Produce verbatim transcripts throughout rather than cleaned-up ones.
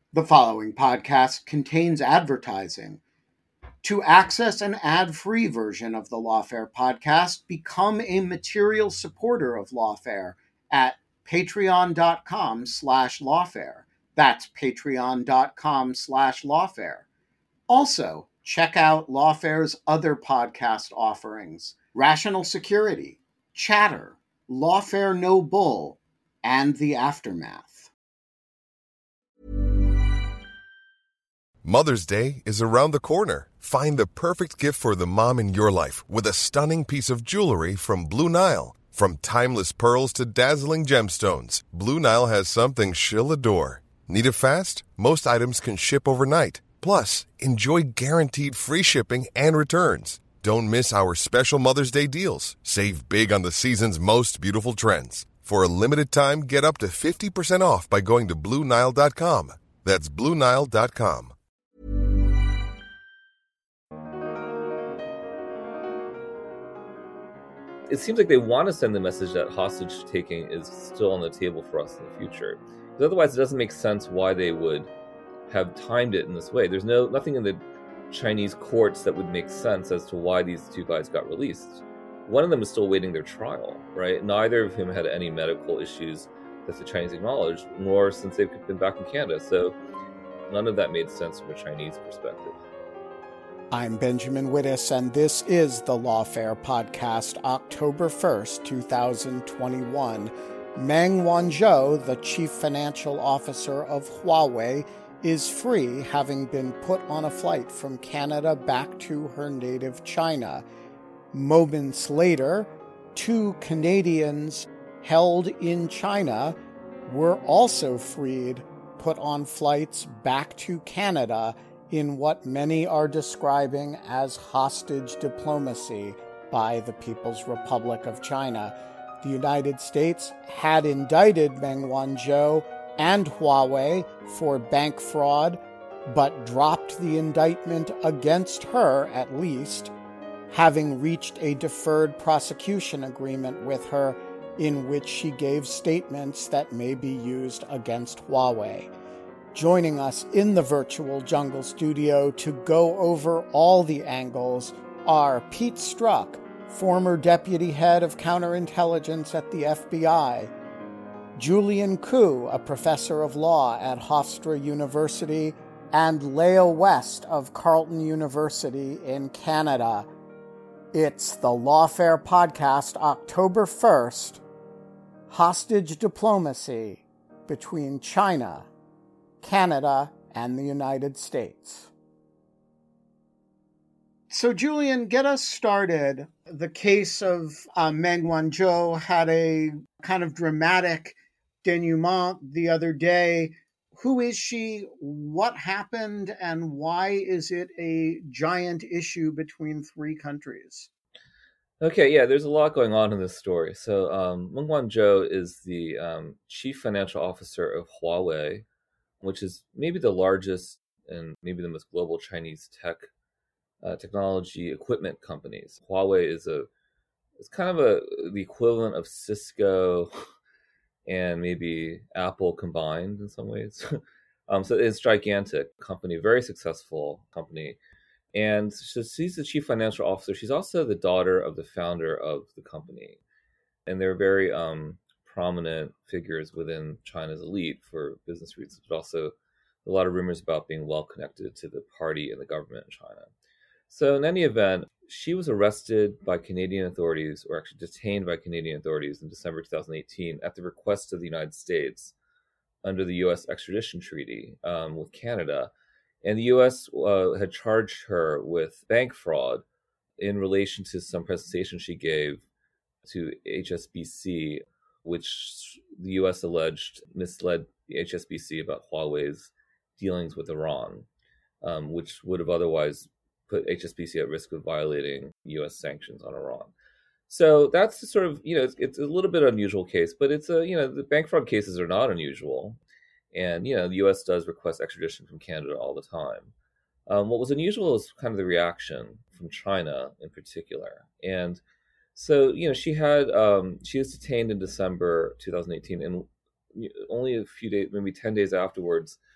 The following podcast contains advertising. To access an ad-free version of the Lawfare podcast, become a material supporter of Lawfare at patreon.com slash lawfare. That's patreon.com slash lawfare. Also, check out Lawfare's other podcast offerings: Rational Security, Chatter, Lawfare No Bull, and The Aftermath. Mother's Day is around the corner. Find the perfect gift for the mom in your life with a stunning piece of jewelry from Blue Nile. From timeless pearls to dazzling gemstones, Blue Nile has something she'll adore. Need it fast? Most items can ship overnight. Plus, enjoy guaranteed free shipping and returns. Don't miss our special Mother's Day deals. Save big on the season's most beautiful trends. For a limited time, get up to fifty percent off by going to Blue Nile dot com. That's Blue Nile dot com. It seems like they want to send the message that hostage taking is still on the table for us in the future. Because otherwise, it doesn't make sense why they would have timed it in this way. There's no nothing in the Chinese courts that would make sense as to why these two guys got released. One of them is still waiting their trial, right? Neither of them had any medical issues that the Chinese acknowledged, nor since they've been back in Canada. So none of that made sense from a Chinese perspective. I'm Benjamin Wittes, and this is the Lawfare Podcast, October first, twenty twenty-one. Meng Wanzhou, the chief financial officer of Huawei, is free, having been put on a flight from Canada back to her native China. Moments later, two Canadians held in China were also freed, put on flights back to Canada in what many are describing as hostage diplomacy by the People's Republic of China. The United States had indicted Meng Wanzhou and Huawei for bank fraud, but dropped the indictment against her, at least, having reached a deferred prosecution agreement with her in which she gave statements that may be used against Huawei. Joining us in the virtual Jungle Studio to go over all the angles are Pete Strzok, former deputy head of counterintelligence at the F B I, Julian Koo, a professor of law at Hofstra University, and Leah West of Carleton University in Canada. It's the Lawfare Podcast, October first, Hostage Diplomacy Between China, Canada, and the United States. So, Julian, get us started. The case of uh, Meng Wanzhou had a kind of dramatic denouement the other day. Who is she? What happened? And why is it a giant issue between three countries? Okay, yeah, there's a lot going on in this story. So, um, Meng Wanzhou is the um, chief financial officer of Huawei, which is maybe the largest and maybe the most global Chinese tech uh, technology equipment companies. Huawei is a it's kind of a the equivalent of Cisco and maybe Apple combined in some ways. um, so it's a gigantic company, very successful company. And so she's the chief financial officer. She's also the daughter of the founder of the company. And they're very um, prominent figures within China's elite for business reasons, but also a lot of rumors about being well connected to the party and the government in China. So in any event, she was arrested by Canadian authorities, or actually detained by Canadian authorities in December twenty eighteen at the request of the United States under the U S extradition treaty um, with Canada. And the U S uh, had charged her with bank fraud in relation to some presentation she gave to H S B C, which the U S alleged misled the H S B C about Huawei's dealings with Iran, um, which would have otherwise put H S B C at risk of violating U S sanctions on Iran. So that's the sort of, you know, it's, it's a little bit unusual case, but it's a, you know, the bank fraud cases are not unusual. And, you know, the U S does request extradition from Canada all the time. Um, what was unusual is kind of the reaction from China in particular. And so, you know, she had, um, she was detained in December twenty eighteen, and only a few days, maybe ten days afterwards,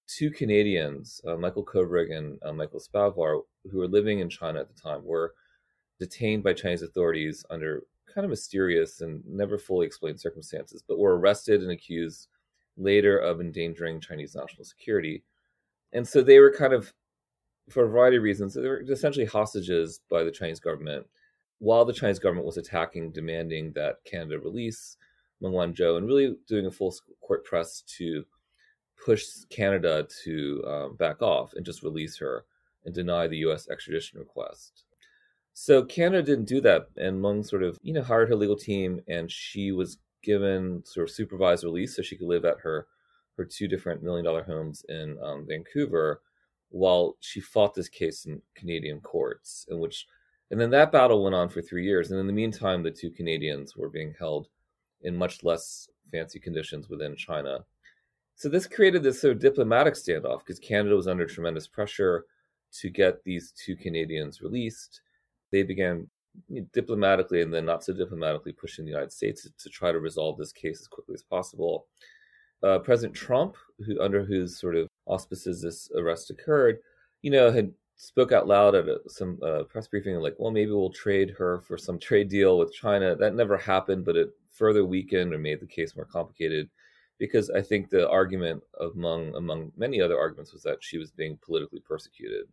two Canadians, uh, Michael Kovrig and uh, Michael Spavor, who were living in China at the time, were detained by Chinese authorities under kind of mysterious and never fully explained circumstances, but were arrested and accused later of endangering Chinese national security. And so they were kind of, for a variety of reasons, they were essentially hostages by the Chinese government, while the Chinese government was attacking, demanding that Canada release Meng Wanzhou, and really doing a full court press to push Canada to um, back off and just release her and deny the U S extradition request. So Canada didn't do that, and Meng sort of, you know, hired her legal team, and she was given sort of supervised release so she could live at her her two different million dollar homes in um, Vancouver, while she fought this case in Canadian courts, in which, and then that battle went on for three years. And in the meantime, the two Canadians were being held in much less fancy conditions within China. So this created this sort of diplomatic standoff because Canada was under tremendous pressure to get these two Canadians released. They began diplomatically and then not so diplomatically pushing the United States to, to try to resolve this case as quickly as possible. Uh, President Trump, who under whose sort of auspices this arrest occurred, you know, had spoke out loud at a, some uh, press briefing like, well, maybe we'll trade her for some trade deal with China. That never happened, but it further weakened or made the case more complicated because I think the argument among among many other arguments was that she was being politically persecuted.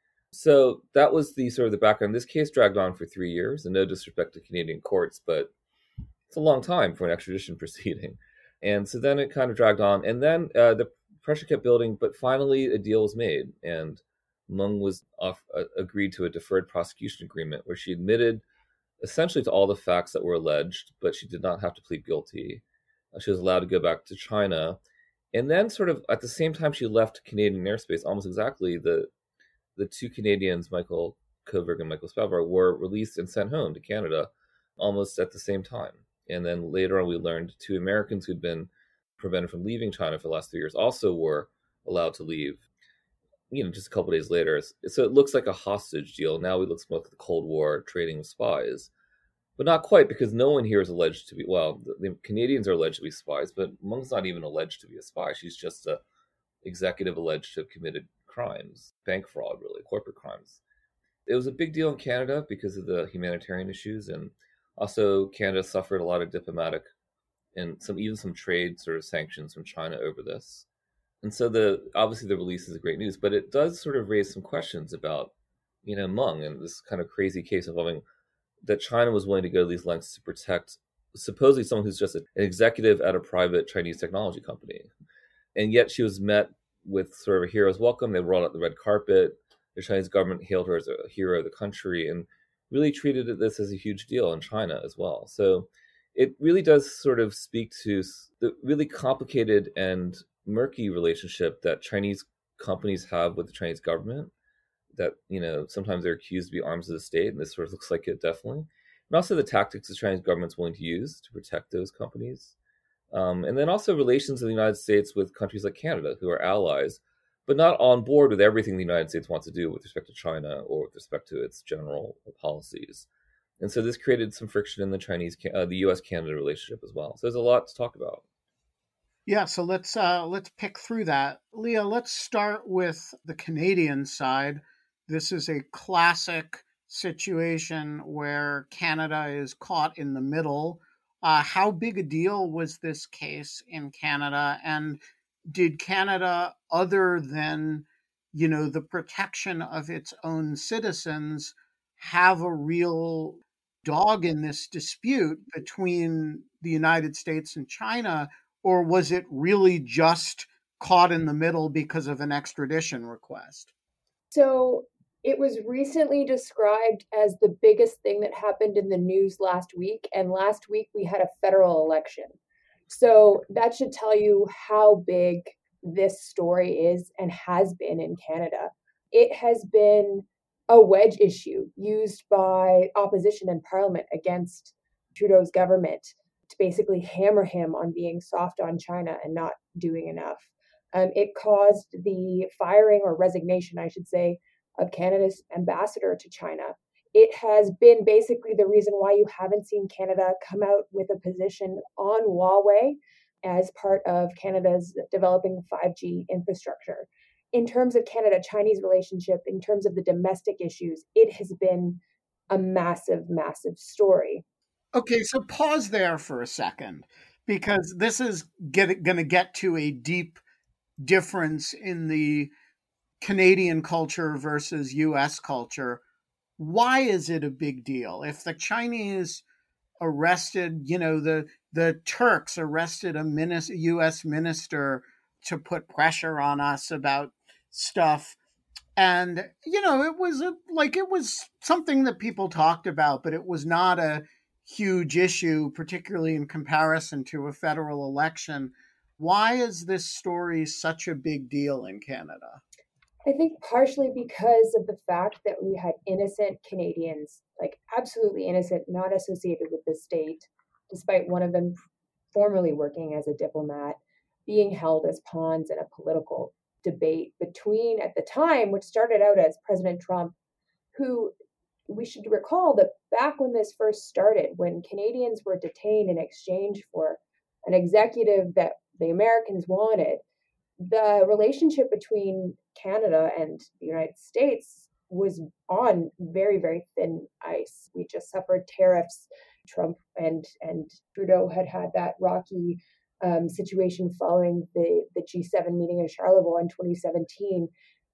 So that was the sort of the background. This case dragged on for three years, and no disrespect to Canadian courts, but it's a long time for an extradition proceeding. And so then it kind of dragged on, and then uh, the pressure kept building, but finally a deal was made, and Meng was off, uh, agreed to a deferred prosecution agreement where she admitted essentially to all the facts that were alleged, but she did not have to plead guilty. Uh, she was allowed to go back to China. And then sort of at the same time she left Canadian airspace, almost exactly, the the two Canadians, Michael Kovrig and Michael Spavor, were released and sent home to Canada almost at the same time. And then later on, we learned two Americans who'd been prevented from leaving China for the last three years also were allowed to leave, you know, just a couple of days later. So it looks like a hostage deal. Now we look more like the Cold War trading with spies, but not quite, because no one here is alleged to be, well, the, the Canadians are alleged to be spies, but Meng's not even alleged to be a spy. She's just a executive alleged to have committed crimes, bank fraud, really, corporate crimes. It was a big deal in Canada because of the humanitarian issues, and also Canada suffered a lot of diplomatic and some even some trade sort of sanctions from China over this. And so the obviously the release is great news, but it does sort of raise some questions about, you know, Meng and this kind of crazy case involving that China was willing to go to these lengths to protect supposedly someone who's just an executive at a private Chinese technology company. And yet she was met with sort of a hero's welcome. They rolled out the red carpet. The Chinese government hailed her as a hero of the country and really treated this as a huge deal in China as well. So it really does sort of speak to the really complicated and murky relationship that Chinese companies have with the Chinese government, that, you know, sometimes they're accused to be arms of the state, and this sort of looks like it definitely. And also the tactics the Chinese government's willing to use to protect those companies. Um, and then also relations of the United States with countries like Canada, who are allies, but not on board with everything the United States wants to do with respect to China or with respect to its general policies. And so this created some friction in the Chinese, uh, the U S Canada relationship as well. So there's a lot to talk about. Yeah, so let's uh, let's pick through that. Leah, let's start with the Canadian side. This is a classic situation where Canada is caught in the middle. Uh, how big a deal was this case in Canada? And did Canada, other than, you know, the protection of its own citizens, have a real dog in this dispute between the United States and China? Or was it really just caught in the middle because of an extradition request? So it was recently described as the biggest thing that happened in the news last week. And last week we had a federal election. So that should tell you how big this story is and has been in Canada. It has been a wedge issue used by opposition in Parliament against Trudeau's government to basically hammer him on being soft on China and not doing enough. Um, it caused the firing or resignation, I should say, of Canada's ambassador to China. It has been basically the reason why you haven't seen Canada come out with a position on Huawei as part of Canada's developing five G infrastructure. In terms of Canada-Chinese relationship, in terms of the domestic issues, it has been a massive, massive story. Okay, so pause there for a second, because this is going to get to a deep difference in the Canadian culture versus U S culture. Why is it a big deal? If the Chinese arrested, you know, the the Turks arrested a minister, U S minister to put pressure on us about stuff, and you know, it was a, like it was something that people talked about, but it was not a huge issue, particularly in comparison to a federal election. Why is this story such a big deal in Canada? I think partially because of the fact that we had innocent Canadians, like absolutely innocent, not associated with the state, despite one of them formerly working as a diplomat, being held as pawns in a political debate between, at the time, which started out as President Trump, who we should recall that back when this first started, when Canadians were detained in exchange for an executive that the Americans wanted, the relationship between Canada and the United States was on very, very thin ice. We just suffered tariffs. Trump and and Trudeau had had that rocky um, situation following the, the G seven meeting in Charlevoix in twenty seventeen.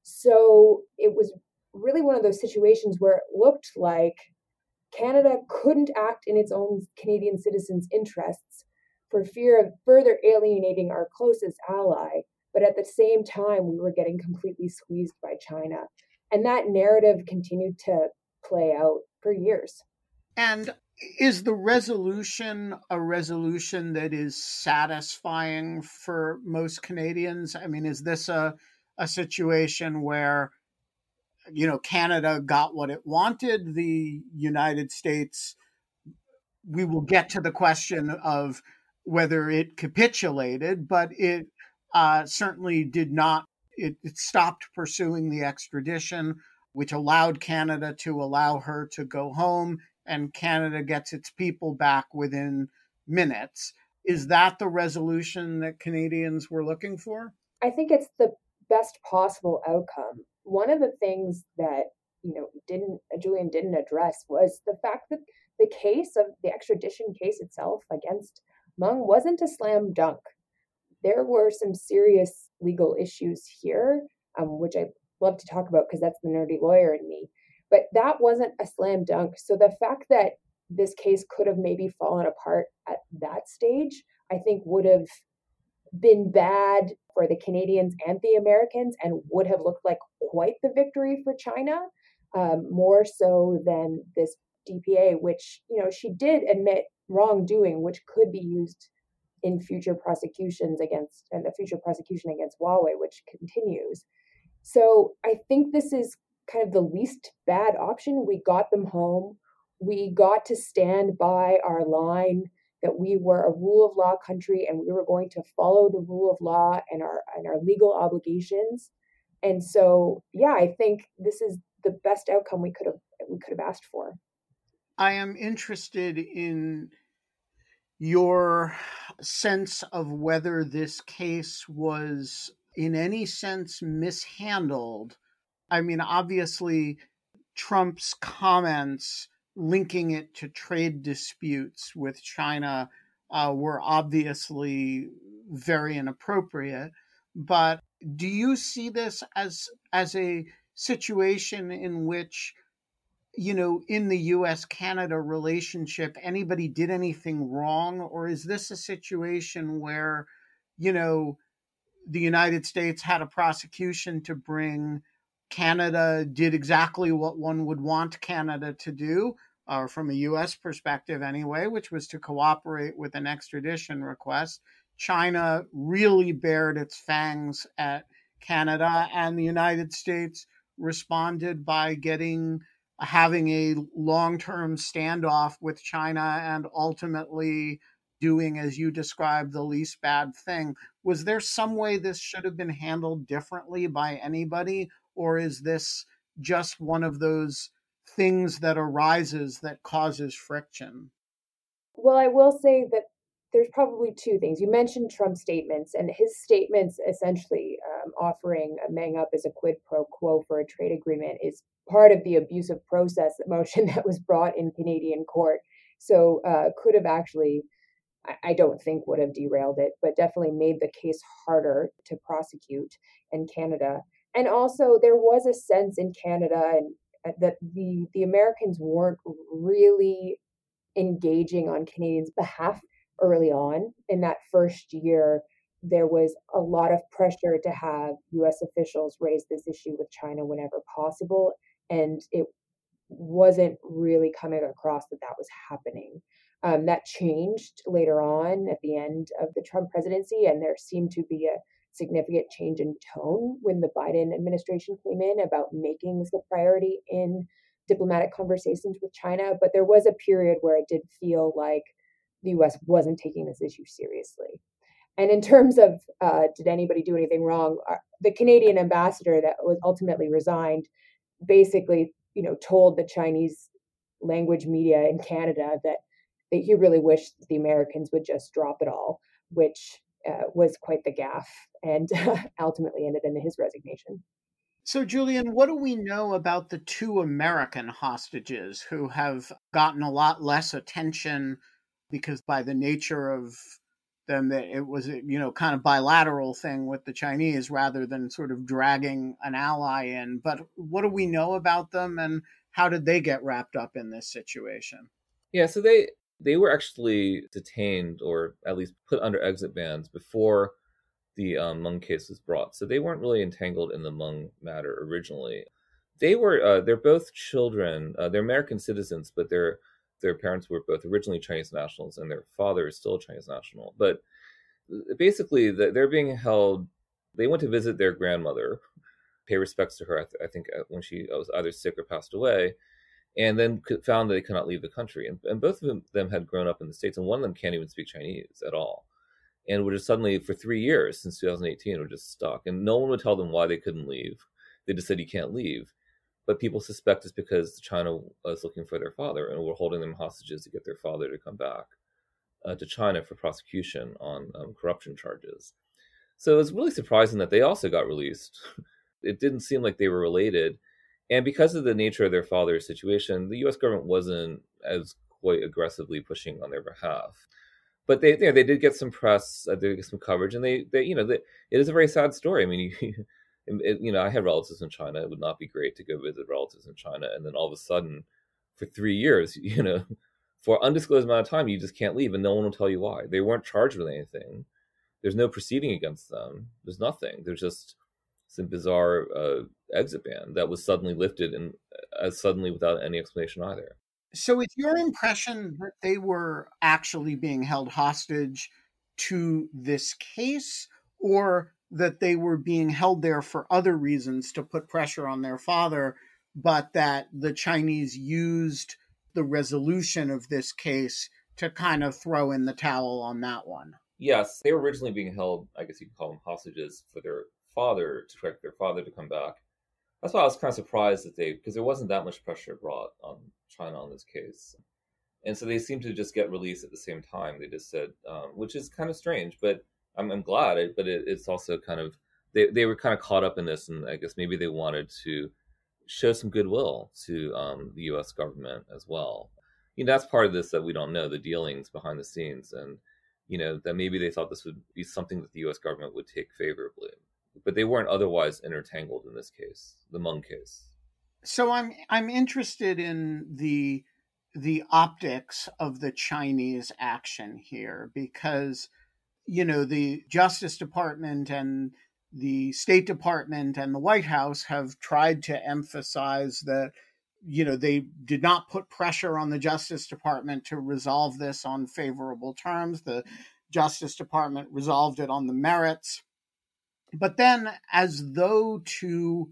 So it was really one of those situations where it looked like Canada couldn't act in its own Canadian citizens' interests for fear of further alienating our closest ally. But at the same time, we were getting completely squeezed by China. And that narrative continued to play out for years. And is the resolution a resolution that is satisfying for most Canadians? I mean, is this a, a situation where, you know, Canada got what it wanted, the United States, we will get to the question of whether it capitulated, but it uh, certainly did not, it, it stopped pursuing the extradition, which allowed Canada to allow her to go home, and Canada gets its people back within minutes. Is that the resolution that Canadians were looking for? I think it's the best possible outcome. One of the things that, you know, didn't Julian didn't address was the fact that the case of the extradition case itself against Meng wasn't a slam dunk. There were some serious legal issues here, um, which I love to talk about because that's the nerdy lawyer in me. But that wasn't a slam dunk. So the fact that this case could have maybe fallen apart at that stage, I think would have been bad for the Canadians and the Americans and would have looked like quite the victory for China, um, more so than this D P A, which, you know, she did admit wrongdoing, which could be used in future prosecutions against, and the future prosecution against Huawei, which continues. So I think this is kind of the least bad option. We got them home. We got to stand by our line that we were a rule of law country and we were going to follow the rule of law and our and our legal obligations. And so, yeah, I think this is the best outcome we could have we could have asked for. I am interested in your sense of whether this case was in any sense mishandled. I mean, obviously, Trump's comments linking it to trade disputes with China uh, were obviously very inappropriate. But do you see this as as a situation in which, you know, in the U S Canada relationship, anybody did anything wrong? Or is this a situation where, you know, the United States had a prosecution to bring, Canada did exactly what one would want Canada to do, or uh, from a U S perspective anyway, which was to cooperate with an extradition request. China really bared its fangs at Canada, and the United States responded by getting having a long-term standoff with China and ultimately doing, as you described, the least bad thing. Was there some way this should have been handled differently by anybody, or is this just one of those things that arises that causes friction? Well, I will say that there's probably two things. You mentioned Trump's statements, and his statements essentially um, offering Meng up as a quid pro quo for a trade agreement is part of the abusive process motion that was brought in Canadian court. So uh, could have actually, I don't think would have derailed it, but definitely made the case harder to prosecute in Canada. And also there was a sense in Canada and that the, the Americans weren't really engaging on Canadians' behalf early on. In that first year, there was a lot of pressure to have U S officials raise this issue with China whenever possible. And it wasn't really coming across that that was happening. Um, that changed later on at the end of the Trump presidency, and there seemed to be a significant change in tone when the Biden administration came in about making this a priority in diplomatic conversations with China. But there was a period where it did feel like the U S wasn't taking this issue seriously. And in terms of uh, did anybody do anything wrong, the Canadian ambassador that was ultimately resigned basically, you know, told the Chinese language media in Canada that, that he really wished the Americans would just drop it all, which uh, was quite the gaffe and uh, ultimately ended in his resignation. So, Julian, what do we know about the two American hostages who have gotten a lot less attention because by the nature of them, that it was, you know, kind of bilateral thing with the Chinese rather than sort of dragging an ally in. But what do we know about them and how did they get wrapped up in this situation? Yeah, so they they were actually detained or at least put under exit bans before the um, Meng case was brought. So they weren't really entangled in the Meng matter originally. They were, uh, they're both children. Uh, they're American citizens, but their their parents were both originally Chinese nationals and their father is still a Chinese national. But basically, they're being held, they went to visit their grandmother, pay respects to her, I, th- I think, when she was either sick or passed away, and then found that they could not leave the country. And, and both of them, them had grown up in the States, and one of them can't even speak Chinese at all. And were just suddenly, for three years, since two thousand eighteen, were just stuck. And no one would tell them why they couldn't leave. They just said, you can't leave. But people suspect it's because China was looking for their father and were holding them hostages to get their father to come back uh, to China for prosecution on um, corruption charges. So it was really surprising that they also got released. It didn't seem like they were related. And because of the nature of their father's situation, the U S government wasn't as quite aggressively pushing on their behalf. But they, you know, they did get some press, uh, they did get some coverage, and they, they you know, they, it is a very sad story. I mean, you, it, you know, I had relatives in China. It would not be great to go visit relatives in China, and then all of a sudden, for three years, you know, for an undisclosed amount of time, you just can't leave, and no one will tell you why. They weren't charged with anything. There's no proceeding against them. There's nothing. There's just some bizarre uh, exit ban that was suddenly lifted, and as suddenly without any explanation either. So it's your impression that they were actually being held hostage to this case, or that they were being held there for other reasons to put pressure on their father, but that the Chinese used the resolution of this case to kind of throw in the towel on that one? Yes, they were originally being held, I guess you could call them hostages, for their father, to correct their father to come back. That's why I was kind of surprised that they, because there wasn't that much pressure brought on China on this case. And so they seemed to just get released at the same time. They just said, um, which is kind of strange, but I'm, I'm glad. It, but it, it's also kind of, they, they were kind of caught up in this, and I guess maybe they wanted to show some goodwill to um, the U S government as well. You know, that's part of this that we don't know, the dealings behind the scenes. And, you know, that maybe they thought this would be something that the U S government would take favorably. But they weren't otherwise intertangled in this case, the Meng case. So I'm I'm interested in the the optics of the Chinese action here, because, you know, the Justice Department and the State Department and the White House have tried to emphasize that, you know, they did not put pressure on the Justice Department to resolve this on favorable terms. The Justice Department resolved it on the merits. But then, as though to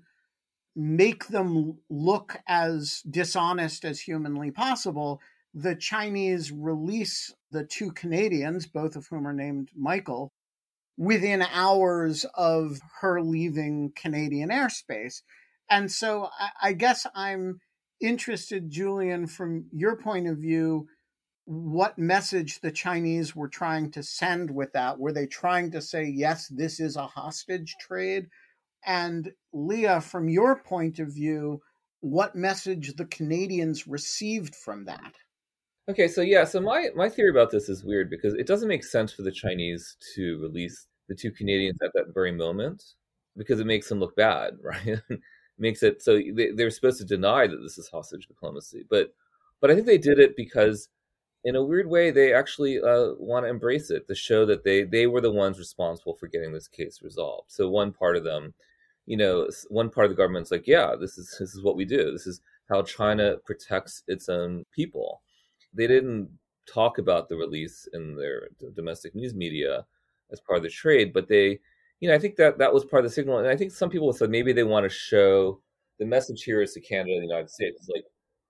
make them look as dishonest as humanly possible, the Chinese release the two Canadians, both of whom are named Michael, within hours of her leaving Canadian airspace. And so I, I guess I'm interested, Julian, from your point of view, what message the Chinese were trying to send with that. Were they trying to say, yes, this is a hostage trade? And Leah, from your point of view, what message the Canadians received from that? Okay, so yeah, so my, my theory about this is weird because it doesn't make sense for the Chinese to release the two Canadians at that very moment because it makes them look bad, right? Makes it so they, they're supposed to deny that this is hostage diplomacy. But but I think they did it because in a weird way, they actually uh, want to embrace it to show that they, they were the ones responsible for getting this case resolved. So one part of them, you know, one part of the government's like, yeah, this is this is what we do. This is how China protects its own people. They didn't talk about the release in their domestic news media as part of the trade, but they, you know, I think that that was part of the signal. And I think some people said maybe they want to show the message here is to Canada and the United States. It's like,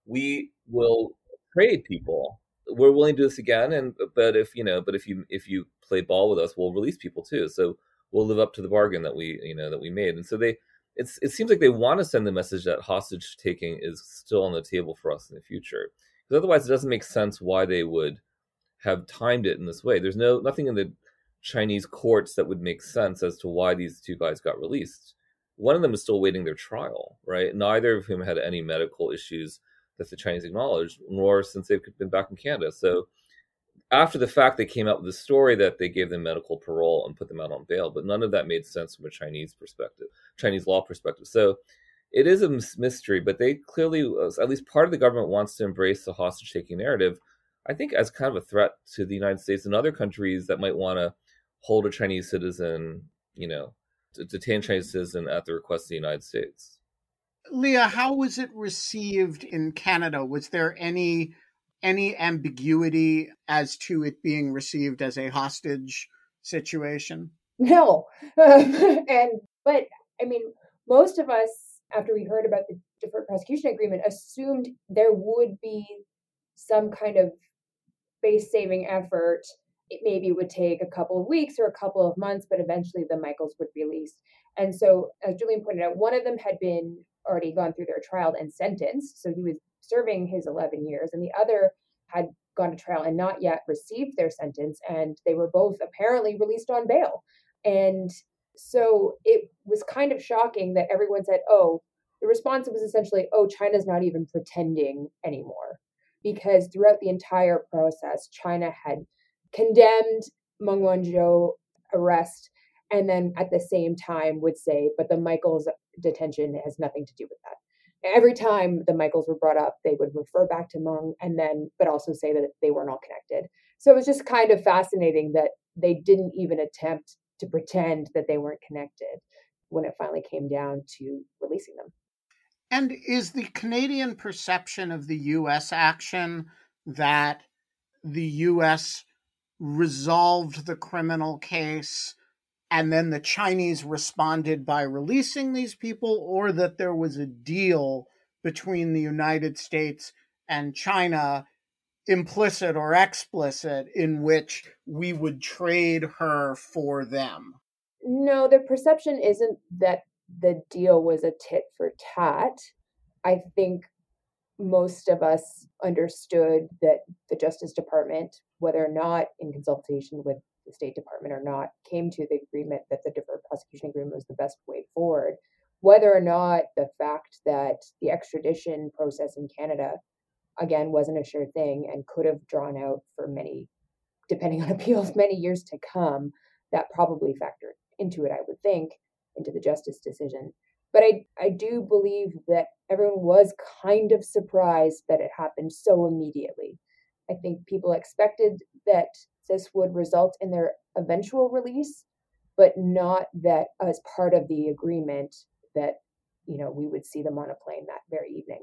we will trade people. We're willing to do this again. And, but if, you know, but if you, if you play ball with us, we'll release people too. So we'll live up to the bargain that we, you know, that we made. And so they, it's, it seems like they want to send the message that hostage taking is still on the table for us in the future. Because otherwise it doesn't make sense why they would have timed it in this way. There's no, nothing in the Chinese courts that would make sense as to why these two guys got released. One of them is still waiting their trial, right? Neither of whom had any medical issues that the Chinese acknowledged, nor since they've been back in Canada. So after the fact, they came out with the story that they gave them medical parole and put them out on bail, but none of that made sense from a Chinese perspective, Chinese law perspective. So it is a mystery, but they clearly, at least part of the government wants to embrace the hostage-taking narrative, I think as kind of a threat to the United States and other countries that might want to hold a Chinese citizen, you know, to detain a Chinese citizen at the request of the United States. Leah, how was it received in Canada? Was there any any ambiguity as to it being received as a hostage situation? No. Um, and but I mean, most of us, after we heard about the deferred prosecution agreement, assumed there would be some kind of face-saving effort. It maybe would take a couple of weeks or a couple of months, but eventually the Michaels would be released. And so, as Julian pointed out, one of them had been already gone through their trial and sentenced. So he was serving his eleven years, and the other had gone to trial and not yet received their sentence. And they were both apparently released on bail. And so it was kind of shocking that everyone said, oh, the response was essentially, oh, China's not even pretending anymore. Because throughout the entire process, China had condemned Meng Wanzhou's arrest, and then at the same time would say, but the Michaels detention has nothing to do with that. Every time the Michaels were brought up, they would refer back to Meng and then, but also say that they weren't all connected. So it was just kind of fascinating that they didn't even attempt to pretend that they weren't connected when it finally came down to releasing them. And is the Canadian perception of the U S action that the U S resolved the criminal case and then the Chinese responded by releasing these people, or that there was a deal between the United States and China, implicit or explicit, in which we would trade her for them? No, the perception isn't that the deal was a tit for tat. I think most of us understood that the Justice Department, whether or not in consultation with the State Department or not, came to the agreement that the deferred prosecution agreement was the best way forward. Whether or not the fact that the extradition process in Canada, again, wasn't a sure thing and could have drawn out for many, depending on appeals, many years to come, that probably factored into it, I would think, into the justice decision. But I, I do believe that everyone was kind of surprised that it happened so immediately. I think people expected that this would result in their eventual release, but not that as part of the agreement that, you know, we would see them on a plane that very evening.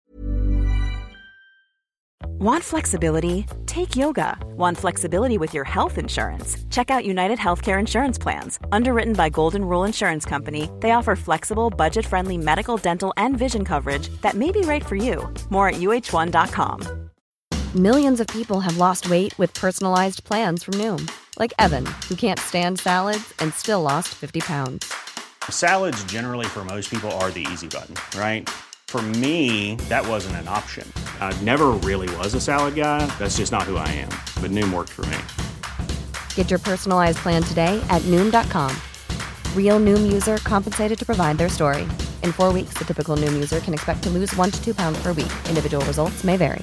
Want flexibility? Take yoga. Want flexibility with your health insurance? Check out United Healthcare Insurance Plans. Underwritten by Golden Rule Insurance Company, they offer flexible, budget-friendly medical, dental, and vision coverage that may be right for you. More at U H one dot com. Millions of people have lost weight with personalized plans from Noom. Like Evan, who can't stand salads and still lost fifty pounds. Salads generally for most people are the easy button, right? For me, that wasn't an option. I never really was a salad guy. That's just not who I am. But Noom worked for me. Get your personalized plan today at Noom dot com. Real Noom user compensated to provide their story. In four weeks, the typical Noom user can expect to lose one to two pounds per week. Individual results may vary.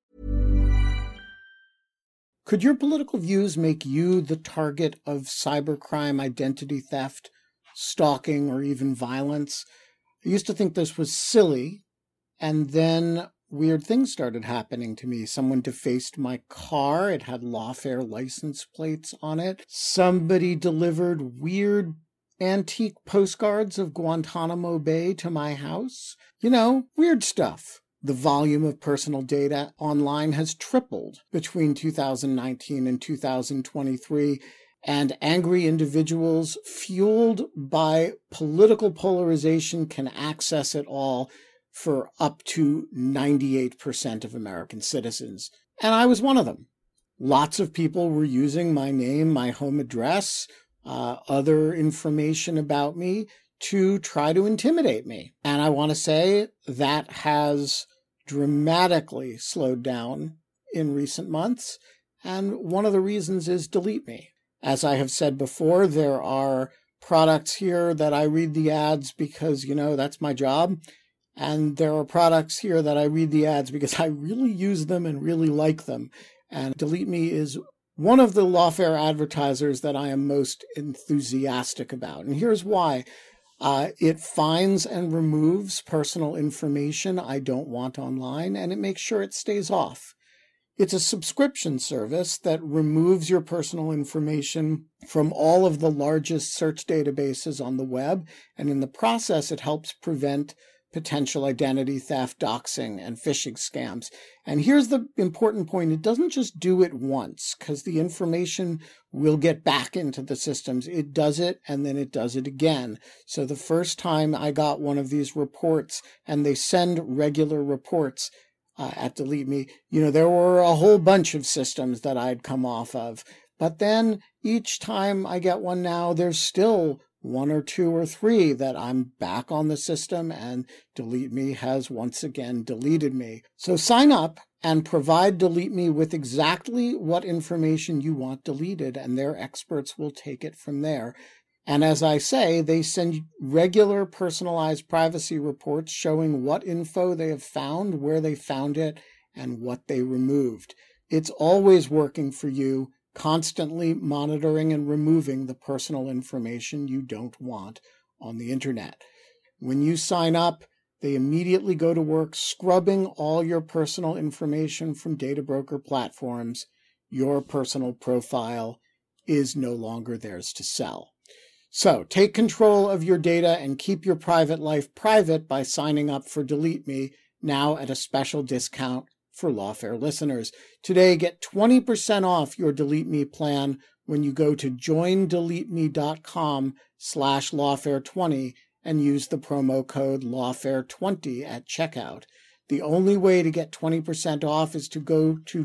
Could your political views make you the target of cybercrime, identity theft, stalking, or even violence? I used to think this was silly, and then weird things started happening to me. Someone defaced my car. It had Lawfare license plates on it. Somebody delivered weird antique postcards of Guantanamo Bay to my house. You know, weird stuff. The volume of personal data online has tripled between two thousand nineteen and two thousand twenty-three. And angry individuals fueled by political polarization can access it all for up to ninety-eight percent of American citizens. And I was one of them. Lots of people were using my name, my home address, uh, other information about me to try to intimidate me. And I want to say that has dramatically slowed down in recent months. And one of the reasons is Delete Me. As I have said before, there are products here that I read the ads because, you know, that's my job. And there are products here that I read the ads because I really use them and really like them. And Delete Me is one of the Lawfare advertisers that I am most enthusiastic about. And here's why. Uh, it finds and removes personal information I don't want online, and it makes sure it stays off. It's a subscription service that removes your personal information from all of the largest search databases on the web, and in the process, it helps prevent potential identity theft, doxing, and phishing scams. And here's the important point. It doesn't just do it once, because the information will get back into the systems. It does it, and then it does it again. So the first time I got one of these reports, and they send regular reports, Uh, at Delete Me, you know, there were a whole bunch of systems that I'd come off of. But then each time I get one now, there's still one or two or three that I'm back on the system, and Delete Me has once again deleted me. So sign up and provide Delete Me with exactly what information you want deleted, and their experts will take it from there. And as I say, they send regular personalized privacy reports showing what info they have found, where they found it, and what they removed. It's always working for you, constantly monitoring and removing the personal information you don't want on the internet. When you sign up, they immediately go to work scrubbing all your personal information from data broker platforms. Your personal profile is no longer theirs to sell. So take control of your data and keep your private life private by signing up for Delete Me, now at a special discount for Lawfare listeners. Today, get twenty percent off your Delete Me plan when you go to joindeleteme.com slash lawfare20 and use the promo code lawfare twenty at checkout. The only way to get twenty percent off is to go to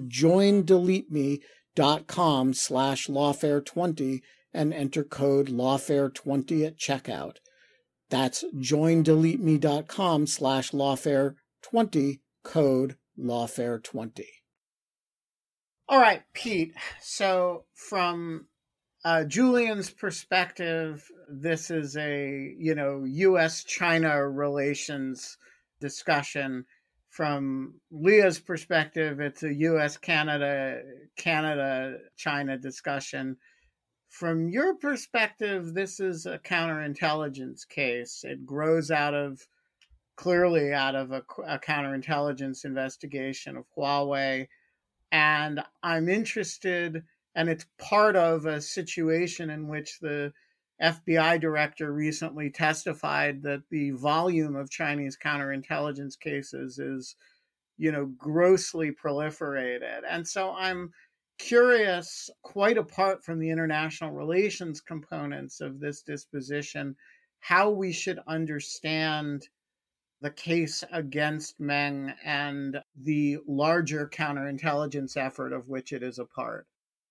joindeleteme.com slash lawfare20 and enter code lawfare twenty at checkout. That's joindeleteme.com slash lawfare20, code lawfare twenty. All right, Pete. So from uh, Julian's perspective, this is a, you know, U S China relations discussion. From Leah's perspective, it's a U S Canada, Canada, China discussion. From your perspective, this is a counterintelligence case. It grows out of, clearly out of a, a counterintelligence investigation of Huawei. And I'm interested, and it's part of a situation in which the F B I director recently testified that the volume of Chinese counterintelligence cases is, you know, grossly proliferated. And so I'm curious, quite apart from the international relations components of this disposition, how we should understand the case against Meng and the larger counterintelligence effort of which it is a part.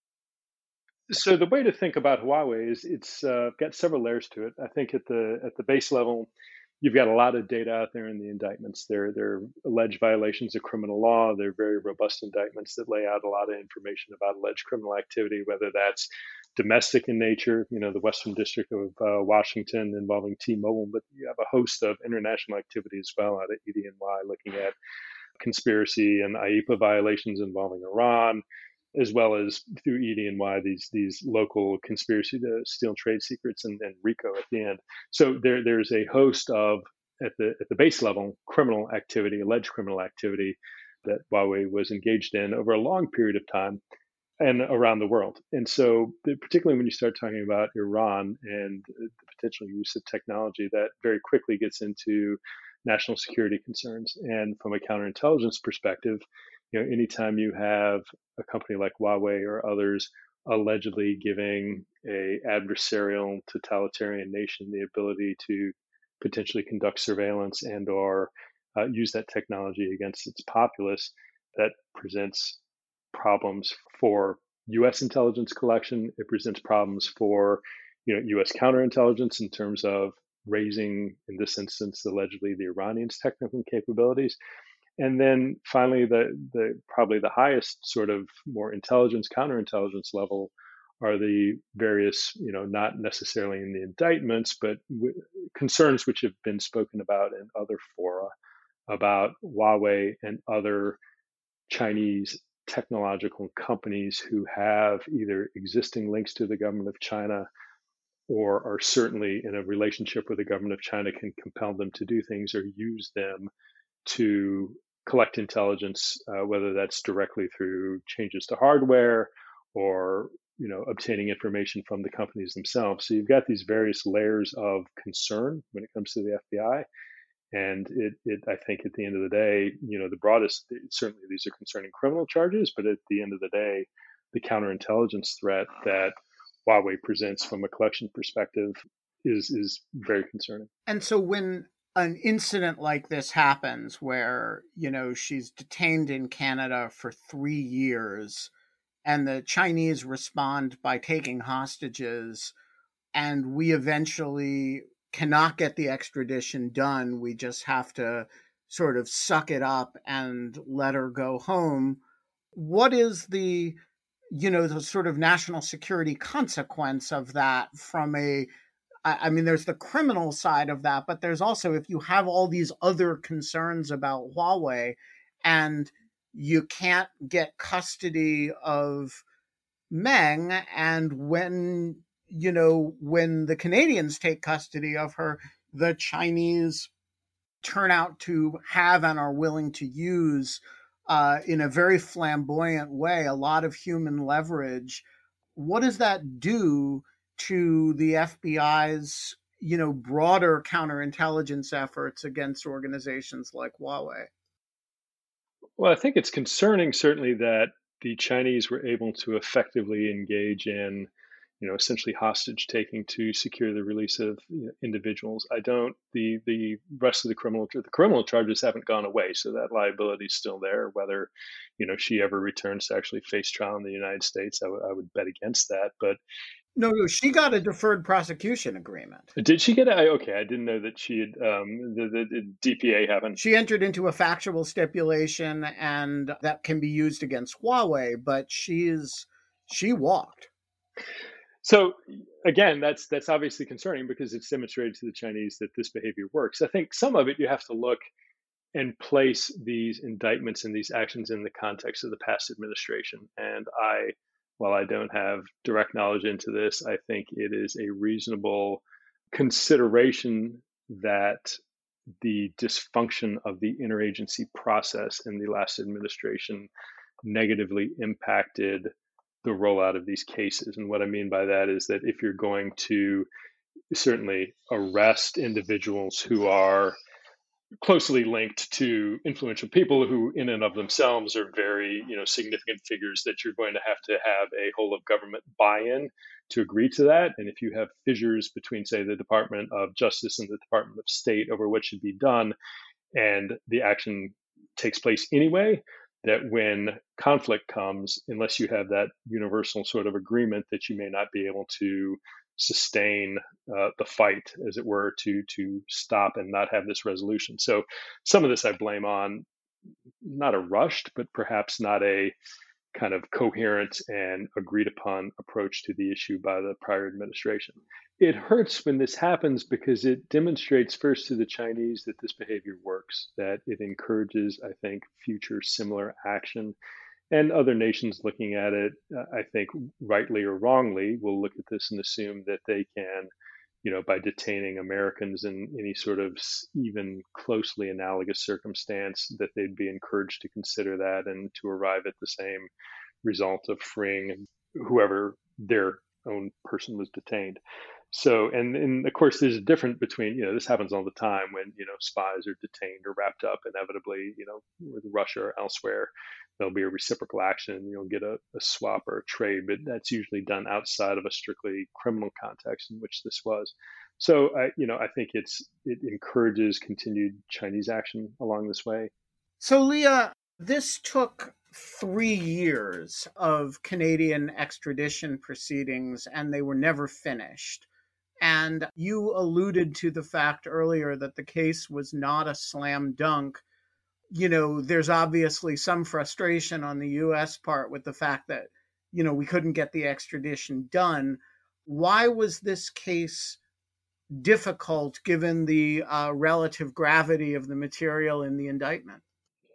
So the way to think about Huawei is it's uh, got several layers to it. I think at the at the base level, you've got a lot of data out there in the indictments. They're, they're alleged violations of criminal law. They're very robust indictments that lay out a lot of information about alleged criminal activity, whether that's domestic in nature, you know, the Western District of uh, Washington involving T-Mobile, but you have a host of international activity as well out of E D N Y, looking at conspiracy and I E P A violations involving Iran, as well as through E D N Y, these these local conspiracy to steal trade secrets, and, and RICO at the end. So there there's a host of, at the at the base level, criminal activity, alleged criminal activity that Huawei was engaged in over a long period of time and around the world. And so particularly when you start talking about Iran and the potential use of technology, that very quickly gets into national security concerns. And from a counterintelligence perspective, you know, anytime you have a company like Huawei or others allegedly giving a adversarial totalitarian nation the ability to potentially conduct surveillance and or uh, use that technology against its populace, that presents problems for U S intelligence collection. It presents problems for, you know, U S counterintelligence in terms of raising, in this instance, allegedly the Iranians' technical capabilities. And then finally, the the probably the highest sort of more intelligence, counterintelligence level are the various, you know, not necessarily in the indictments, but w- concerns which have been spoken about in other fora about Huawei and other Chinese technological companies who have either existing links to the government of China or are certainly in a relationship with the government of China, can compel them to do things or use them to collect intelligence, uh, whether that's directly through changes to hardware or, you know, obtaining information from the companies themselves. So you've got these various layers of concern when it comes to the F B I. And it, it, I think at the end of the day, you know, the broadest, certainly these are concerning criminal charges, but at the end of the day, the counterintelligence threat that Huawei presents from a collection perspective is is very concerning. And so when an incident like this happens, where, you know, she's detained in Canada for three years and the Chinese respond by taking hostages, and we eventually cannot get the extradition done, we just have to sort of suck it up and let her go home. What is the, you know, the sort of national security consequence of that from a, I mean, there's the criminal side of that, but there's also, if you have all these other concerns about Huawei and you can't get custody of Meng, and when, you know, when the Canadians take custody of her, the Chinese turn out to have and are willing to use uh, in a very flamboyant way a lot of human leverage. What does that do to the F B I's, you know, broader counterintelligence efforts against organizations like Huawei? Well, I think it's concerning, certainly, that the Chinese were able to effectively engage in, you know, essentially hostage taking to secure the release of, you know, individuals. I don't, the the rest of the criminal, the criminal charges haven't gone away, so that liability is still there. Whether, you know, she ever returns to actually face trial in the United States, I, w- I would bet against that. But No, no, she got a deferred prosecution agreement. did she get a, okay, I didn't know that she had, um, the, the, the D P A haven't. She entered into a factual stipulation, and that can be used against Huawei, but she's, she walked. So again, that's that's obviously concerning because it's demonstrated to the Chinese that this behavior works. I think some of it you have to look and place these indictments and these actions in the context of the past administration. And I, while I don't have direct knowledge into this, I think it is a reasonable consideration that the dysfunction of the interagency process in the last administration negatively impacted the rollout of these cases. And what I mean by that is that if you're going to certainly arrest individuals who are closely linked to influential people who in and of themselves are very, you know, significant figures, that you're going to have to have a whole of government buy-in to agree to that. And if you have fissures between, say, the Department of Justice and the Department of State over what should be done, and the action takes place anyway, that when conflict comes, unless you have that universal sort of agreement, that you may not be able to sustain uh, the fight, as it were, to to stop and not have this resolution. So some of this I blame on not a rushed, but perhaps not a kind of coherent and agreed upon approach to the issue by the prior administration. It hurts when this happens because it demonstrates first to the Chinese that this behavior works, that it encourages, I think, future similar action. And other nations looking at it, uh, I think, rightly or wrongly, will look at this and assume that they can, you know, by detaining Americans in any sort of even closely analogous circumstance, that they'd be encouraged to consider that and to arrive at the same result of freeing whoever their own person was detained. So, and, and of course, there's a difference between, you know, this happens all the time when, you know, spies are detained or wrapped up inevitably, you know, with Russia or elsewhere. There'll be a reciprocal action and you'll get a, a swap or a trade, but that's usually done outside of a strictly criminal context in which this was. So, I, you know, I think it's it encourages continued Chinese action along this way. So, Leah, this took three years of Canadian extradition proceedings, and they were never finished. And you alluded to the fact earlier that the case was not a slam dunk. You know, there's obviously some frustration on the U S part with the fact that, you know, we couldn't get the extradition done. Why was this case difficult given the uh, relative gravity of the material in the indictment?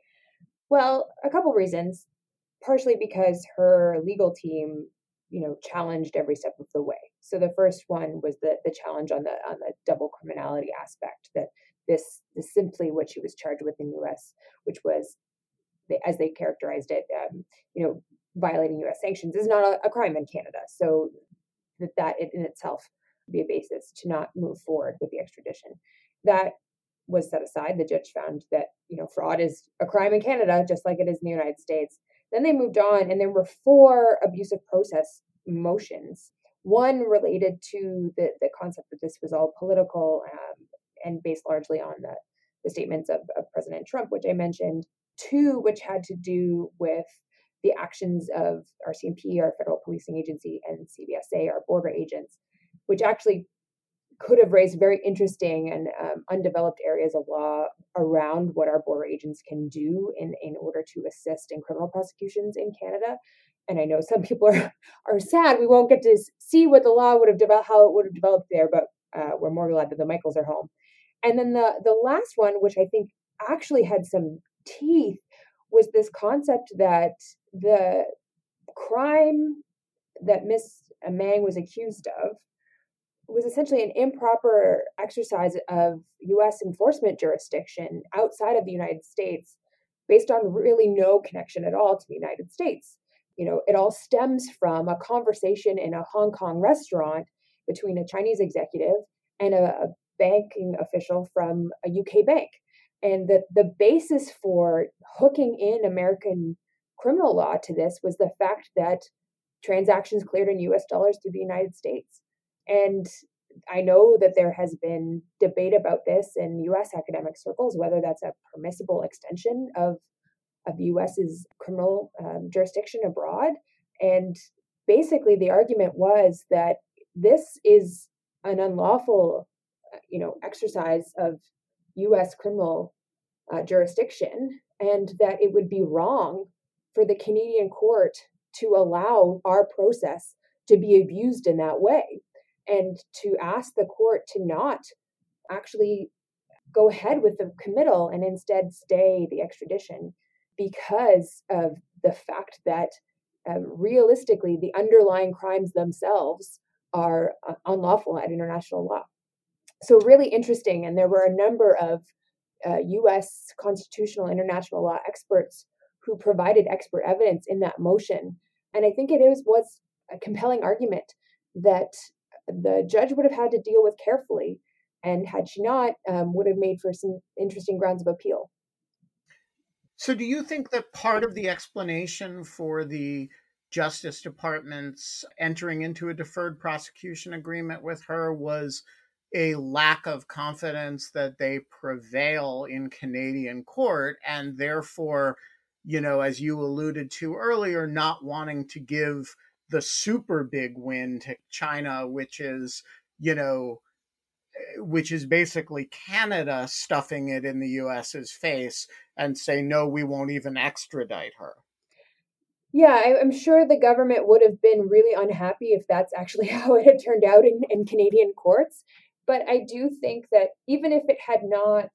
Well, a couple reasons. Partially because her legal team, you know, challenged every step of the way. So the first one was the the challenge on the on the double criminality aspect, that this is simply what she was charged with in U S, which was, as they characterized it, um, you know, violating U S sanctions is not a, a crime in Canada. So that that in itself be a basis to not move forward with the extradition. That was set aside. The judge found that, you know, fraud is a crime in Canada, just like it is in the United States. Then they moved on, and there were four abusive process motions. One related to the, the concept that this was all political um, and based largely on the, the statements of, of President Trump, which I mentioned. Two, which had to do with the actions of R C M P, our federal policing agency, and C B S A, our border agents, which actually could have raised very interesting and um, undeveloped areas of law around what our border agents can do in, in order to assist in criminal prosecutions in Canada. And I know some people are, are sad we won't get to see what the law would have developed, how it would have developed there, but uh, we're more glad that the Michaels are home. And then the, the last one, which I think actually had some teeth, was this concept that the crime that Miss Meng was accused of was essentially an improper exercise of U S enforcement jurisdiction outside of the United States based on really no connection at all to the United States. You know, it all stems from a conversation in a Hong Kong restaurant between a Chinese executive and a, a banking official from a U K bank. And the, the basis for hooking in American criminal law to this was the fact that transactions cleared in U S dollars through the United States. And I know that there has been debate about this in U S academic circles, whether that's a permissible extension of, of US's criminal um, jurisdiction abroad. And basically the argument was that this is an unlawful, you know, exercise of U S criminal uh, jurisdiction, and that it would be wrong for the Canadian court to allow our process to be abused in that way, and to ask the court to not actually go ahead with the committal and instead stay the extradition because of the fact that um, realistically the underlying crimes themselves are uh, unlawful at international law. So really interesting. And there were a number of uh, U S constitutional international law experts who provided expert evidence in that motion. And I think it is, was a compelling argument that the judge would have had to deal with carefully, and had she not, um, would have made for some interesting grounds of appeal. So do you think that part of the explanation for the Justice Department's entering into a deferred prosecution agreement with her was a lack of confidence that they prevail in Canadian court, and therefore, you know, as you alluded to earlier, not wanting to give the super big win to China, which is, you know, which is basically Canada stuffing it in the U S's face and say, no, we won't even extradite her. Yeah, I, I'm sure the government would have been really unhappy if that's actually how it had turned out in, in Canadian courts. But I do think that even if it had not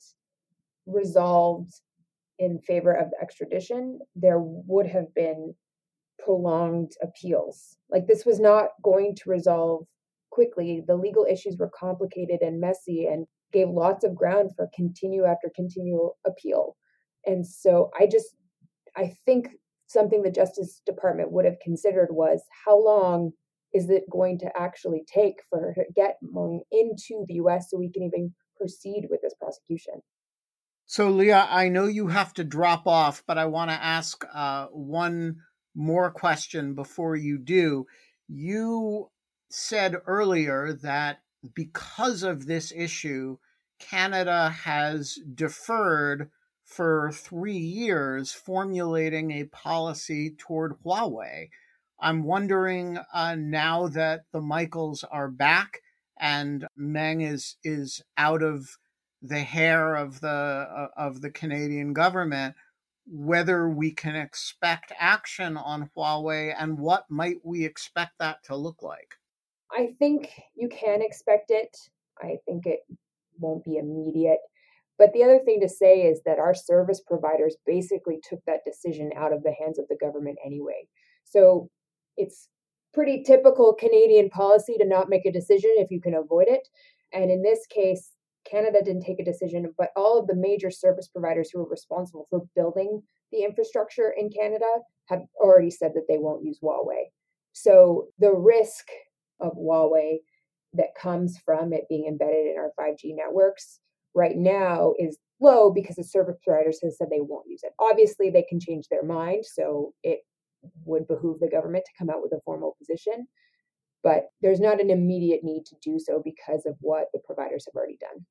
resolved in favor of the extradition, there would have been prolonged appeals. Like, this was not going to resolve quickly. The legal issues were complicated and messy and gave lots of ground for continue after continual appeal. And so I just, I think something the Justice Department would have considered was, how long is it going to actually take for her to get Meng into the U S so we can even proceed with this prosecution? So, Leah, I know you have to drop off, but I want to ask uh, one more question before you do. You said earlier that because of this issue, Canada has deferred for three years formulating a policy toward Huawei. I'm wondering uh, now that the Michaels are back and Meng is is out of the hair of the uh, of the Canadian government, whether we can expect action on Huawei and what might we expect that to look like? I think you can expect it. I think it won't be immediate. But the other thing to say is that our service providers basically took that decision out of the hands of the government anyway. So it's pretty typical Canadian policy to not make a decision if you can avoid it. And in this case, Canada didn't take a decision, but all of the major service providers who are responsible for building the infrastructure in Canada have already said that they won't use Huawei. So the risk of Huawei that comes from it being embedded in our five G networks right now is low because the service providers have said they won't use it. Obviously, they can change their mind, so it would behoove the government to come out with a formal position. But there's not an immediate need to do so because of what the providers have already done.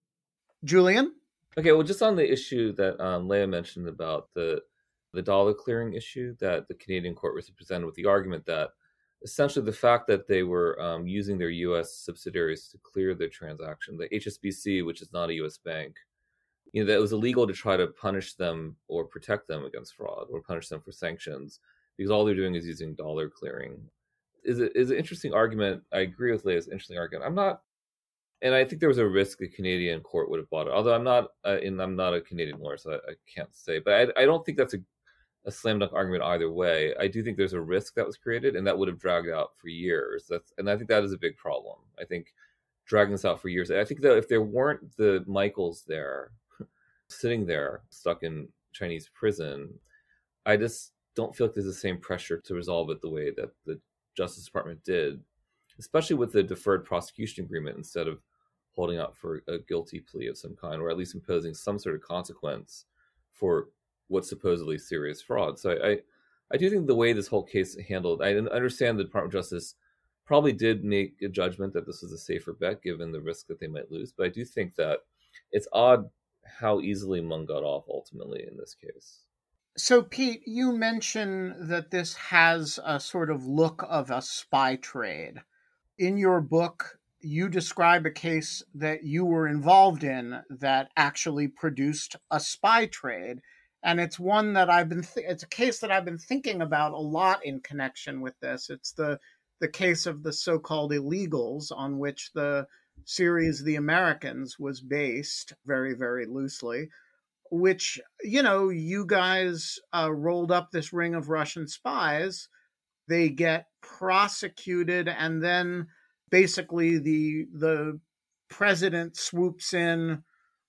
Julian? Okay, well, just on the issue that um, Leah mentioned about the the dollar clearing issue, that the Canadian court was presented with the argument that essentially the fact that they were um, using their U S subsidiaries to clear their transaction, the H S B C, which is not a U S bank, you know, that it was illegal to try to punish them or protect them against fraud or punish them for sanctions because all they're doing is using dollar clearing. Is it is an interesting argument. I agree with Leah's interesting argument. I'm not, and I think there was a risk the Canadian court would have bought it. Although I'm not, uh, and I'm not a Canadian lawyer, so I, I can't say. But I, I don't think that's a, a slam dunk argument either way. I do think there's a risk that was created, and that would have dragged out for years. That's, and I think that is a big problem. I think dragging this out for years. I think that if there weren't the Michaels there, sitting there stuck in Chinese prison, I just don't feel like there's the same pressure to resolve it the way that the Justice Department did, especially with the deferred prosecution agreement instead of holding out for a guilty plea of some kind, or at least imposing some sort of consequence for what's supposedly serious fraud. So I, I, I do think the way this whole case handled, I understand the Department of Justice probably did make a judgment that this was a safer bet given the risk that they might lose. But I do think that it's odd how easily Meng got off ultimately in this case. So, Pete, you mentioned that this has a sort of look of a spy trade. In your book, you describe a case that you were involved in that actually produced a spy trade. And it's one that I've been, th- it's a case that I've been thinking about a lot in connection with this. It's the, the case of the so-called illegals on which the series The Americans was based very, very loosely, which, you know, you guys uh, rolled up this ring of Russian spies. They get prosecuted, and then basically the the president swoops in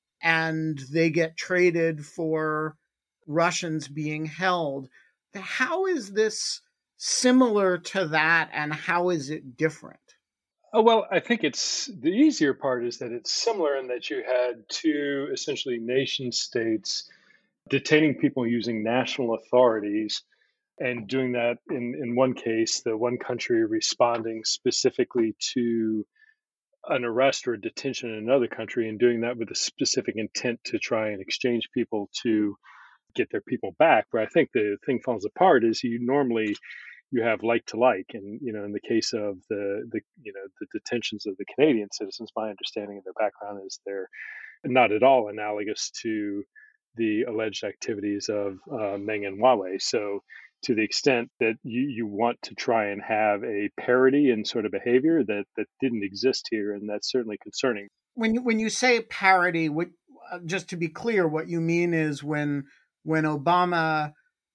and they get traded for Russians being held. How is this similar to that, and how is it different? Oh, well, I think it's the easier part is that it's similar in that you had two essentially nation states detaining people using national authorities and doing that in, in one case, the one country responding specifically to an arrest or a detention in another country and doing that with a specific intent to try and exchange people to get their people back. Where I think the thing falls apart is you normally you have like to like. And, you know, in the case of the, the, you know, the detentions of the Canadian citizens, my understanding of their background is they're not at all analogous to the alleged activities of uh, Meng and Huawei. So to the extent that you, you want to try and have a parity in sort of behavior that, that didn't exist here, and that's certainly concerning. When you, when you say parity, what, uh, just to be clear, what you mean is when when Obama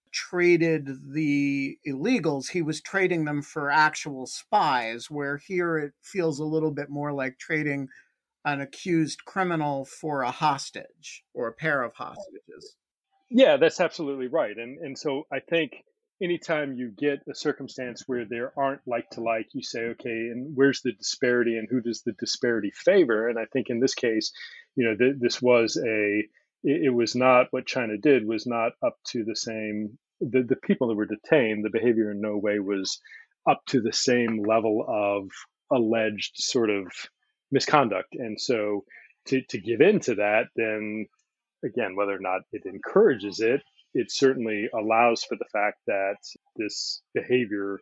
traded the illegals, he was trading them for actual spies, where here it feels a little bit more like trading an accused criminal for a hostage or a pair of hostages. Yeah, that's absolutely right. And and so I think anytime you get a circumstance where there aren't like to like, you say, okay, and where's the disparity and who does the disparity favor? And I think in this case, you know, th- this was a, it, it was not, what China did was not up to the same, the, the people that were detained, the behavior in no way was up to the same level of alleged sort of misconduct. And so to, to give in to that, then again, whether or not it encourages it, it certainly allows for the fact that this behavior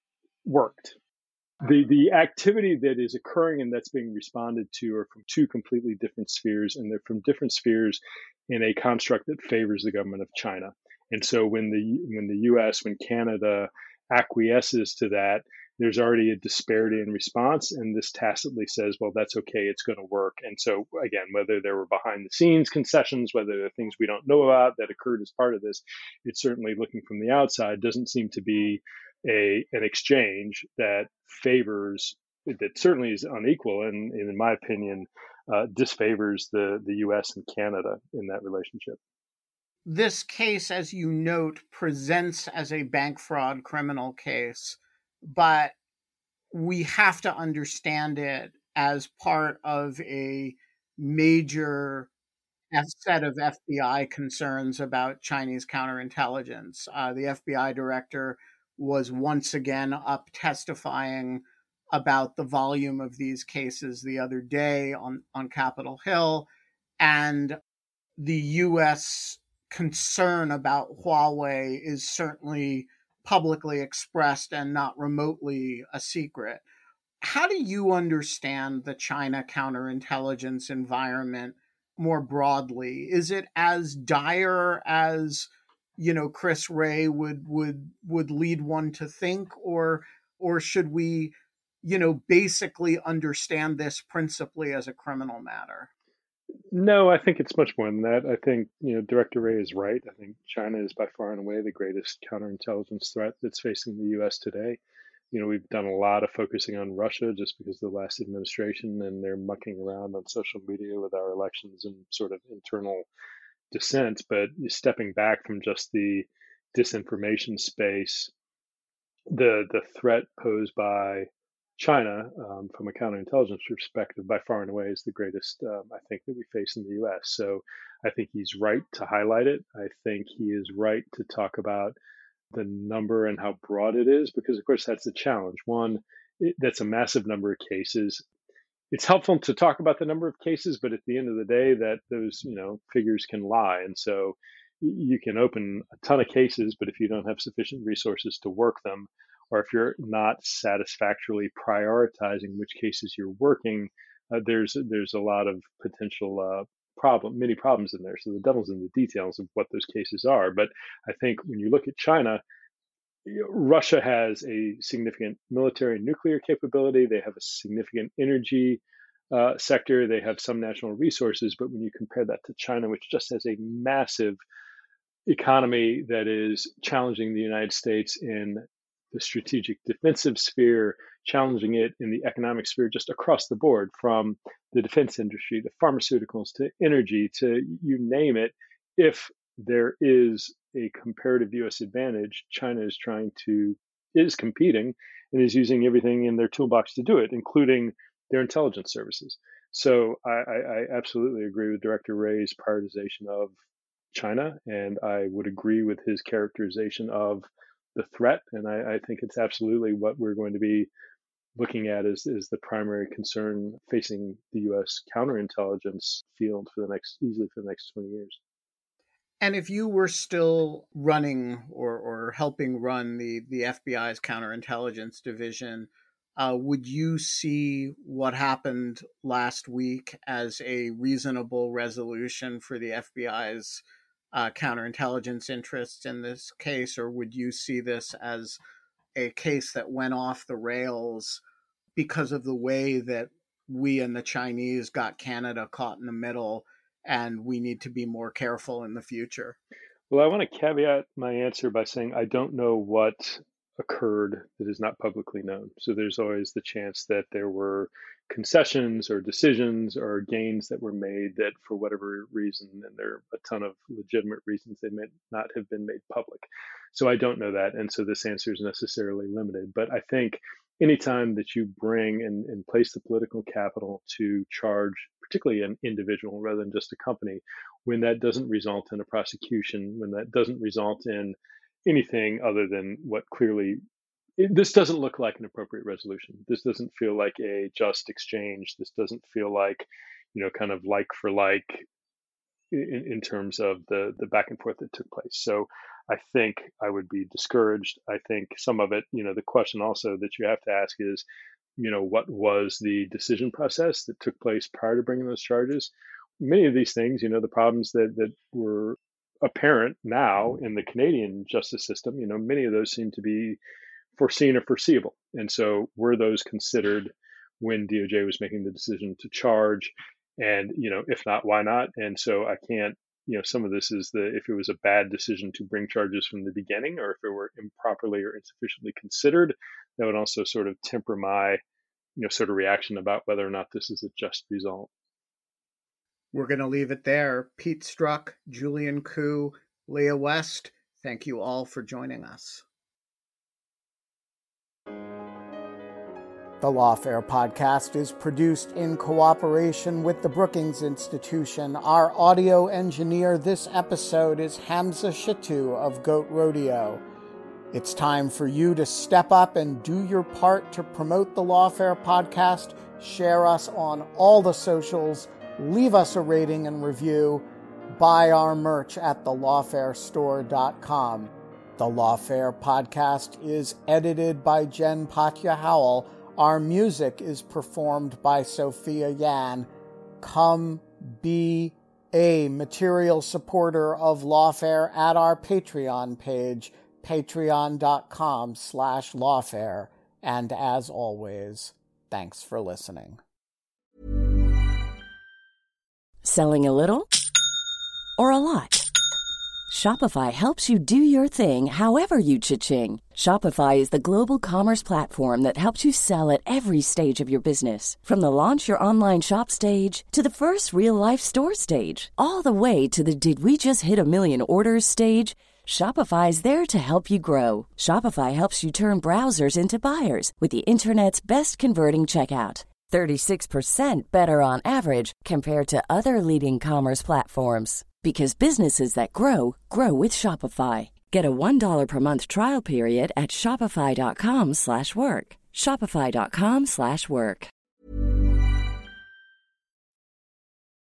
worked. The the activity that is occurring and that's being responded to are from two completely different spheres, and they're from different spheres in a construct that favors the government of China. And so when the when the U S, when Canada acquiesces to that, there's already a disparity in response, and this tacitly says, well, that's okay, it's going to work. And so again, whether there were behind the scenes concessions, whether there are things we don't know about that occurred as part of this, it's certainly, looking from the outside, doesn't seem to be a an exchange that favors, that certainly is unequal, and, and in my opinion, uh, disfavors the, the U S and Canada in that relationship. This case, as you note, presents as a bank fraud criminal case, but we have to understand it as part of a major set of F B I concerns about Chinese counterintelligence. Uh, the F B I director was once again up testifying about the volume of these cases the other day on, on Capitol Hill, and the U S concern about Huawei is certainly publicly expressed and not remotely a secret. How do you understand the China counterintelligence environment more broadly? Is it as dire as, you know, Chris Wray would would would lead one to think, or or should we, you know, basically understand this principally as a criminal matter? No, I think it's much more than that. I think, you know, Director Wray is right. I think China is by far and away the greatest counterintelligence threat that's facing the U S today. You know, we've done a lot of focusing on Russia just because of the last administration, and they're mucking around on social media with our elections and sort of internal dissent. But stepping back from just the disinformation space, the the threat posed by China, um, from a counterintelligence perspective, by far and away is the greatest, um, I think, that we face in the U S. So I think he's right to highlight it. I think he is right to talk about the number and how broad it is, because, of course, that's the challenge. One, it, that's a massive number of cases. It's helpful to talk about the number of cases, but at the end of the day, that those, you know, figures can lie. And so you can open a ton of cases, but if you don't have sufficient resources to work them, or if you're not satisfactorily prioritizing which cases you're working, uh, there's there's a lot of potential uh, problem, many problems in there. So the devil's in the details of what those cases are. But I think when you look at China, you know, Russia has a significant military and nuclear capability. They have a significant energy uh, sector. They have some national resources. But when you compare that to China, which just has a massive economy that is challenging the United States in the strategic defensive sphere, challenging it in the economic sphere, just across the board, from the defense industry to pharmaceuticals to energy to you name it. If there is a comparative U S advantage, China is trying to, is competing and is using everything in their toolbox to do it, including their intelligence services. So I, I, I absolutely agree with Director Wray's prioritization of China, and I would agree with his characterization of the threat. And I, I think it's absolutely what we're going to be looking at as, is the primary concern facing the U S counterintelligence field for the next, easily for the next twenty years. And if you were still running or, or helping run the, the F B I's counterintelligence division, uh, would you see what happened last week as a reasonable resolution for the F B I's uh, counterintelligence interests in this case? Or would you see this as a case that went off the rails because of the way that we and the Chinese got Canada caught in the middle, and we need to be more careful in the future? Well, I want to caveat my answer by saying I don't know what occurred that is not publicly known. So there's always the chance that there were concessions or decisions or gains that were made that for whatever reason, and there are a ton of legitimate reasons, they may not have been made public. So I don't know that. And so this answer is necessarily limited. But I think anytime that you bring and, and place the political capital to charge, particularly an individual rather than just a company, when that doesn't result in a prosecution, when that doesn't result in anything other than what clearly, it, this doesn't look like an appropriate resolution. This doesn't feel like a just exchange. This doesn't feel like, you know, kind of like for like in, in terms of the, the back and forth that took place. So I think I would be discouraged. I think some of it, you know, the question also that you have to ask is, you know, what was the decision process that took place prior to bringing those charges? Many of these things, you know, the problems that, that were apparent now in the Canadian justice system, you know, many of those seem to be foreseen or foreseeable. And so were those considered when D O J was making the decision to charge? And, you know, if not, why not? And so I can't, you know, some of this is the, if it was a bad decision to bring charges from the beginning, or if it were improperly or insufficiently considered, that would also sort of temper my, you know, sort of reaction about whether or not this is a just result. We're going to leave it there. Pete Strzok, Julian Koo, Leah West, thank you all for joining us. The Lawfare podcast is produced in cooperation with the Brookings Institution. Our audio engineer this episode is Hamza Shatu of Goat Rodeo. It's time for you to step up and do your part to promote the Lawfare podcast. Share us on all the socials. Leave us a rating and review. Buy our merch at the lawfare store dot com. The Lawfare podcast is edited by Jen Patja Howell. Our music is performed by Sophia Yan. Come be a material supporter of Lawfare at our Patreon page, patreon.com slash lawfare. And as always, thanks for listening. Selling a little or a lot? Shopify helps you do your thing however you cha-ching. Shopify is the global commerce platform that helps you sell at every stage of your business. From the launch your online shop stage to the first real-life store stage, all the way to the did we just hit a million orders stage. Shopify is there to help you grow. Shopify helps you turn browsers into buyers with the internet's best converting checkout. thirty-six percent better on average compared to other leading commerce platforms. Because businesses that grow, grow with Shopify. Get a one dollar per month trial period at shopify.com slash work. Shopify.com slash work.